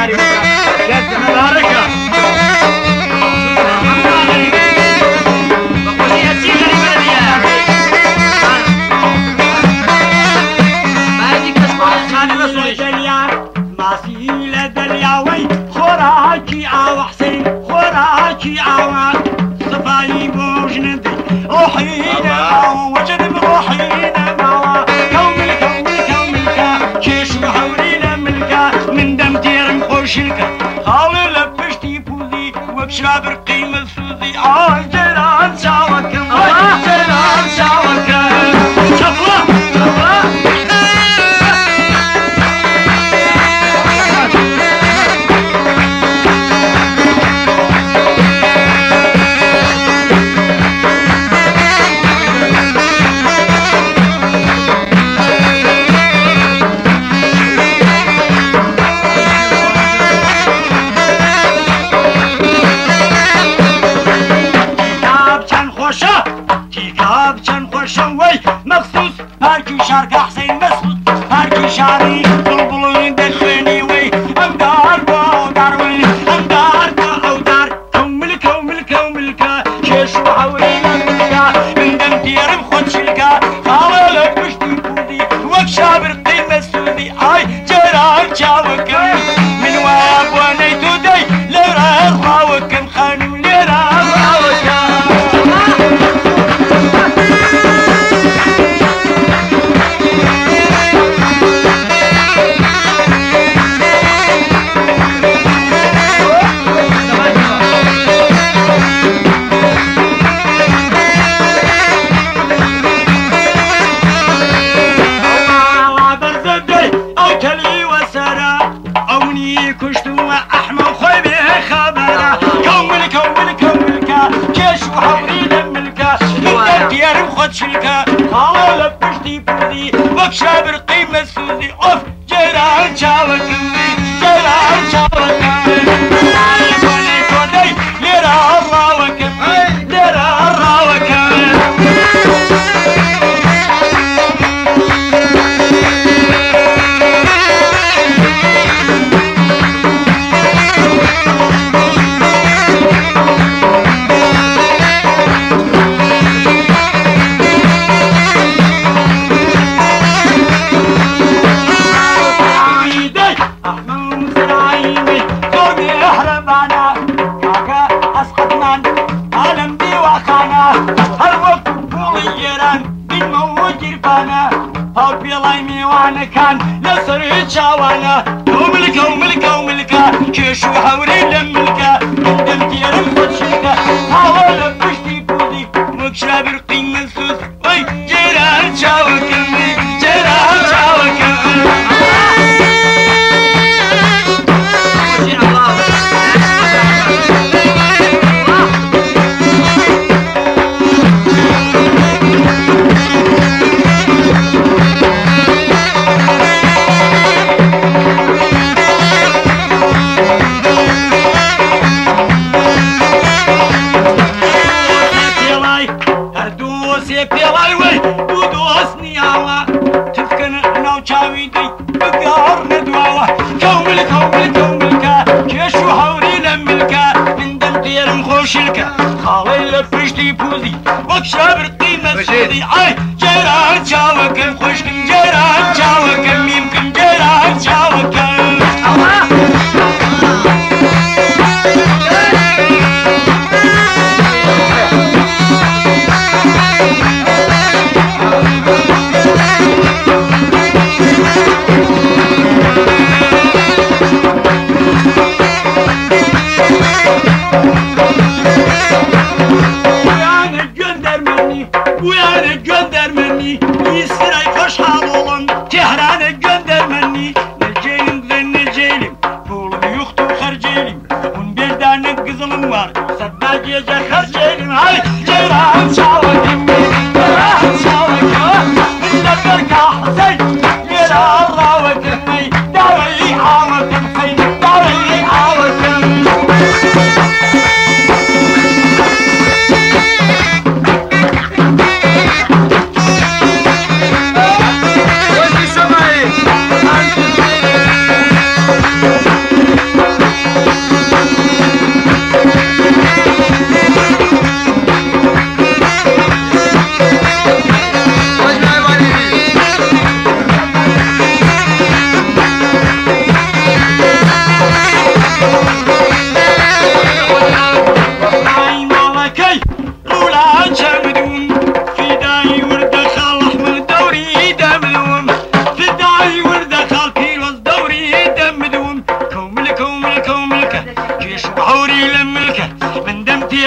كاري جد مباركة بقول يا سيدي بلدي يا ما يجيك تسمع ثاني مسؤولي دليا ما سيلة دليا وي خوراكي عوا حسين خوراكي عوا صفاي بوجندي روحينا وجنب روحينا معوا كوملكا كيشو حورينا ملكا من دم دير مخوشلكا خالي لبشتي بوذي وبشراب رقيم الثوذي جيران ساوكم جيران ساوكم شفرة مخصوص هاكي شارك حسين مسعود هاكي شاري بلبلين دخلني وي امدار باودار امدار باودار كوملكا كيشو حورينا ملكا من دم دير مخد شلكا خالك بشتي بودي وكشابر قيمة سودي جيران شاوكم من واب ونيتو دي ليرا راوكم خانم ليرا راوكم شلكا خالة بشتي بودي وكشابر قيمة سوزي اوف جيران شاوكمي جيران شاوكمي يقولي كودي ليرا الراوكمي ليرا الراوكمي كان نصر شاوانا كوملكا كيشو حوري لملكا قدم دير مخد شلكا حاول بشتي بودي وكشابر قيمة سوس وي جيران شاوكمي جيران شاوكمي كوملكا كيشو حوري لملكا من دم دير مخوشلكا خالي لبشتي بوذي وكشابر قيمة سوذي جيران شاوكم خوشكم جيران شاوكم يمكن جيران شاوكم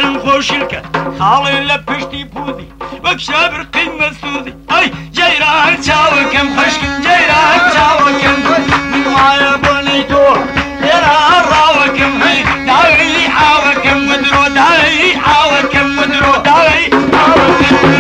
تيرم خوشلك خالي لبشتي بوذي وكشابر قيمة سوذي اي جيران تاوكم خشك جيران تاوكم من معايا بنيتو جيران راوكم هي داوي حاوكم ودرو داوي حاوكم ودرو داوي حاوكم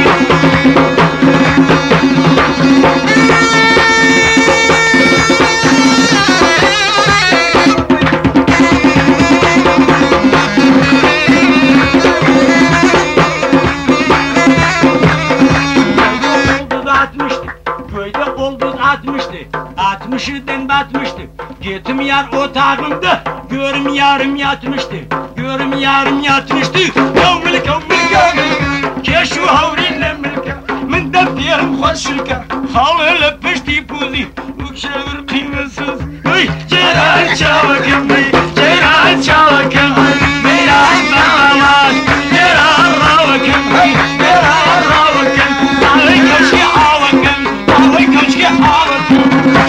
Atmışıdan batmıştı. Getim yar otağımda. Görüm yarım yatmıştı. Görüm yarım yatmıştı. Kavmil kavmil kavmil. Keşu havrinle milka. Min defterim hoşilka. Halılı pişti puzi. Ukşavır kıymasız. Hey ceyran çavakım. Ceyran çavakım. Meyran bağlar. Ceyran ravakım. Ceyran ravakım. Dağıy kaçki havakım. Dağıy kaçki havakım.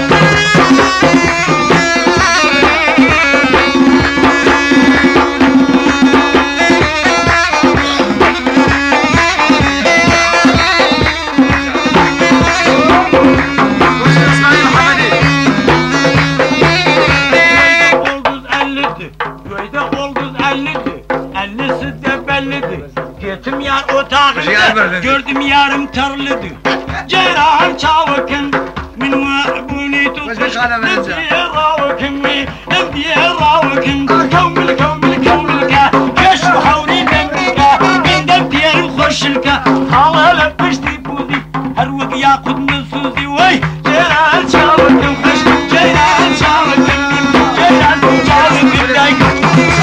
Getim yar otağımda, gördüm yarım tarladı. Ceyran çavakın, min ma'buni tutmuş. Nefdiye ravakın mi, nefdiye ravakın. Kavmil kavmil kavmilka, keşu havri demrika. Min defterim hoşilka, halalı pişti budi. Her vak yakut nüsuzi, vay. Ceyran çavakın, ceyran çavakın. Ceyran çavakın, daykın.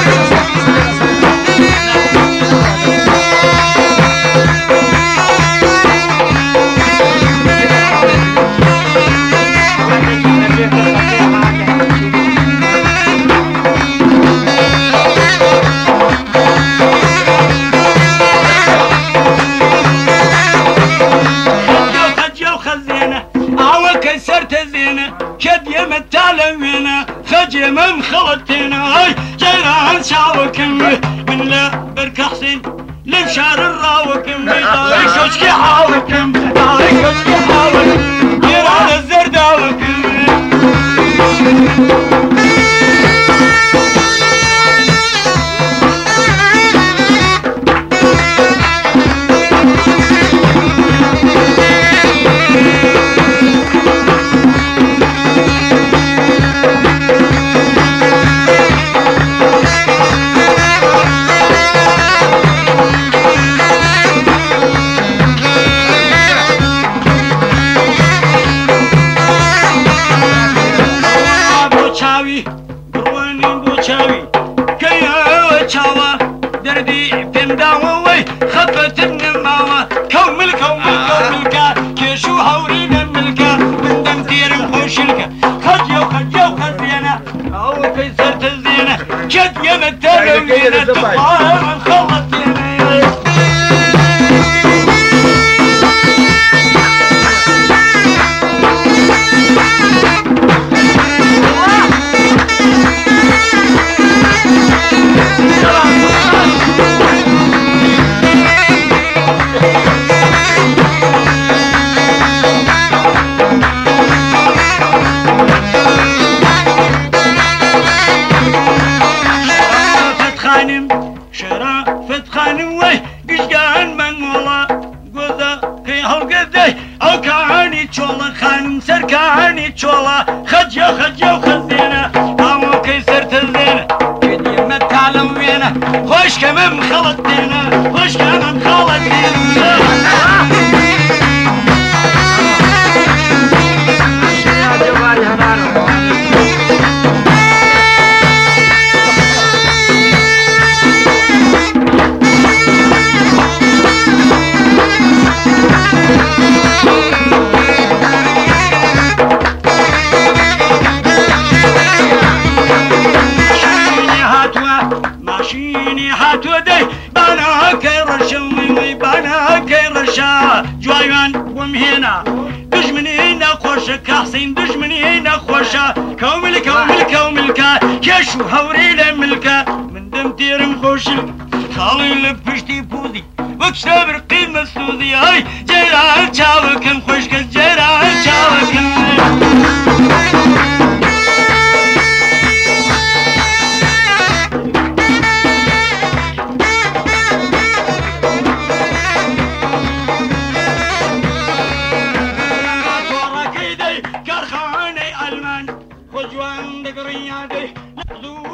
خجمم خلطنا هاي جيران شاوكم من لا برك حسين لمشار الراوكم داري كشكي حاوكم داري كشكي حاوكم جيران الزرداوكم خوش كمان خلطنا خوش كمان خلطنا جوایان بوم هێنا دژمنی نەخۆشە کاسین دژمنی نەخۆشە کەومل کەوملکە کێش و هەوری لە ملکە من دەم تێرم خۆشل خاڵی لە پشتی پوزی وەک شەبرقی مەسوودی ئەی جێران چاوەکەم خۆشکە جێران چاوەکەم کارخانەی ئەلمان خۆ جوان دەگڕیادەی